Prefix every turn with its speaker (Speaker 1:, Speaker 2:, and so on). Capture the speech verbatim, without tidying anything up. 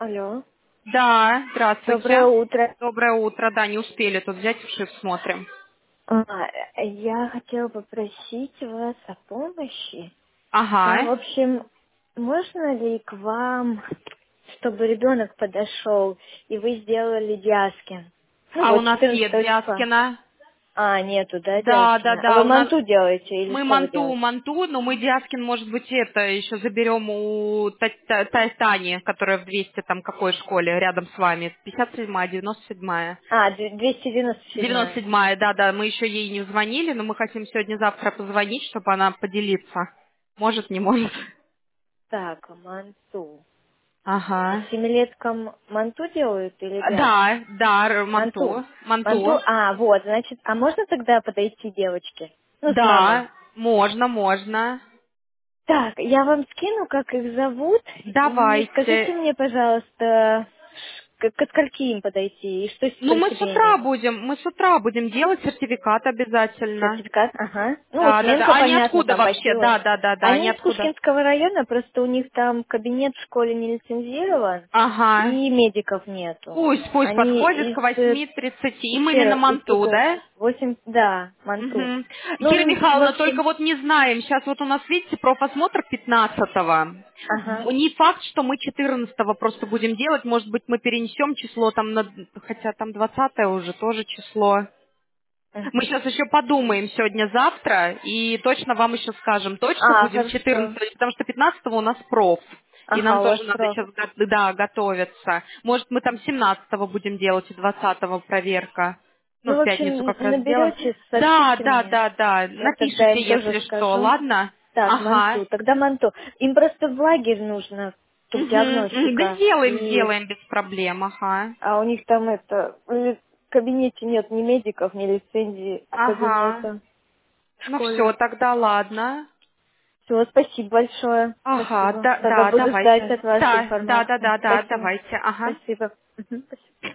Speaker 1: Алло.
Speaker 2: Да,
Speaker 1: Доброе
Speaker 2: здравствуйте.
Speaker 1: утро.
Speaker 2: Доброе утро. Да, не успели тут взять вшив, смотрим.
Speaker 1: А, я хотела попросить вас о помощи. Там, в
Speaker 2: Ага.
Speaker 1: общем, можно ли к вам, чтобы ребенок подошел, и вы сделали диаскин? Ну
Speaker 2: А у
Speaker 1: вот,
Speaker 2: нас нет
Speaker 1: четырнадцатого числа.
Speaker 2: Вязкина.
Speaker 1: А, нету, да,
Speaker 2: Да, да,
Speaker 1: диаскина? А
Speaker 2: да.
Speaker 1: вы
Speaker 2: У нас
Speaker 1: манту делаете или
Speaker 2: мы
Speaker 1: что вы
Speaker 2: манту,
Speaker 1: делаете?
Speaker 2: манту, но мы Вязкин, может быть, это еще заберем у Та- Та- Та- Тани, которая в двести там какой школе рядом с вами. пятьдесят седьмая, девяносто седьмая.
Speaker 1: А, д- двести девяносто
Speaker 2: девяносто
Speaker 1: седьмая.
Speaker 2: седьмая, да, да. Мы еще ей не звонили, но мы хотим сегодня-завтра позвонить, чтобы она поделиться. Может, не может.
Speaker 1: Так, манту. А
Speaker 2: Ага.
Speaker 1: семилеткам манту делают или
Speaker 2: Да,
Speaker 1: диаскин?
Speaker 2: да, р-
Speaker 1: Манту.
Speaker 2: манту,
Speaker 1: Манту,
Speaker 2: манту.
Speaker 1: а, вот, значит, а можно тогда подойти девочке? Ну, с мамой.
Speaker 2: Да, можно, можно.
Speaker 1: Так, я вам скину, как их зовут, и скажите
Speaker 2: Давайте.
Speaker 1: мне, пожалуйста, к, ко скольки им подойти, и что
Speaker 2: Ну,
Speaker 1: про
Speaker 2: мы с
Speaker 1: себя
Speaker 2: утра
Speaker 1: иметь?
Speaker 2: будем, мы с утра будем делать сертификат обязательно.
Speaker 1: Сертификат, ага. Ну,
Speaker 2: Да, да, да.
Speaker 1: сменка,
Speaker 2: А они
Speaker 1: понятно,
Speaker 2: откуда
Speaker 1: там по
Speaker 2: вообще?
Speaker 1: силам.
Speaker 2: Да, да, да, да, они
Speaker 1: Они из
Speaker 2: откуда?
Speaker 1: Пушкинского района, просто у них там кабинет в школе не лицензирован,
Speaker 2: Ага.
Speaker 1: и медиков нету.
Speaker 2: Пусть, пусть
Speaker 1: Они
Speaker 2: подходит
Speaker 1: из
Speaker 2: к
Speaker 1: э,
Speaker 2: восьми тридцати. Им именно
Speaker 1: Сера-
Speaker 2: манту,
Speaker 1: института
Speaker 2: да?
Speaker 1: восемь, да, Манту.
Speaker 2: Мгм. Кира
Speaker 1: Ну, в
Speaker 2: Михайловна, только
Speaker 1: общем,
Speaker 2: вот не знаем. Сейчас вот у нас, видите, профосмотр пятнадцатого.
Speaker 1: ага.
Speaker 2: Не факт, что мы четырнадцатого просто будем делать. Может быть, мы перенесем число там на... Хотя там двадцатое уже тоже число. Мы
Speaker 1: Мгм.
Speaker 2: сейчас еще подумаем сегодня-завтра и точно вам еще скажем. Точно
Speaker 1: А,
Speaker 2: будем
Speaker 1: хорошо.
Speaker 2: четырнадцатого, потому что пятнадцатого у нас проф. И нам
Speaker 1: Ага, у вас
Speaker 2: тоже надо
Speaker 1: проф.
Speaker 2: сейчас да, готовиться. Может, мы там семнадцатого будем делать и двадцатого проверка. Ну,
Speaker 1: Ну,
Speaker 2: в
Speaker 1: в
Speaker 2: пятницу
Speaker 1: общем,
Speaker 2: как раз сделаем.
Speaker 1: наберете,
Speaker 2: Да,
Speaker 1: сообщите
Speaker 2: да,
Speaker 1: мне.
Speaker 2: да, да.
Speaker 1: Я тогда
Speaker 2: Напишите,
Speaker 1: им тоже
Speaker 2: если что,
Speaker 1: скажу.
Speaker 2: ладно?
Speaker 1: Так,
Speaker 2: Ага.
Speaker 1: Манту. Тогда Манту. Им просто в лагерь нужно, тут
Speaker 2: Мгм, мгм. Да
Speaker 1: диагностика.
Speaker 2: сделаем,
Speaker 1: И,
Speaker 2: сделаем без проблем, ага.
Speaker 1: а у них там это, в кабинете нет ни медиков, ни лицензии
Speaker 2: Ага.
Speaker 1: кабинета в
Speaker 2: Ну все,
Speaker 1: школе.
Speaker 2: тогда ладно.
Speaker 1: Все, спасибо большое.
Speaker 2: Ага,
Speaker 1: Спасибо.
Speaker 2: да,
Speaker 1: Тогда
Speaker 2: да,
Speaker 1: буду ждать
Speaker 2: давайте.
Speaker 1: от вас
Speaker 2: Да, да, да,
Speaker 1: информацию.
Speaker 2: да, да,
Speaker 1: Спасибо.
Speaker 2: давайте, ага.
Speaker 1: Спасибо. Мгм, спасибо.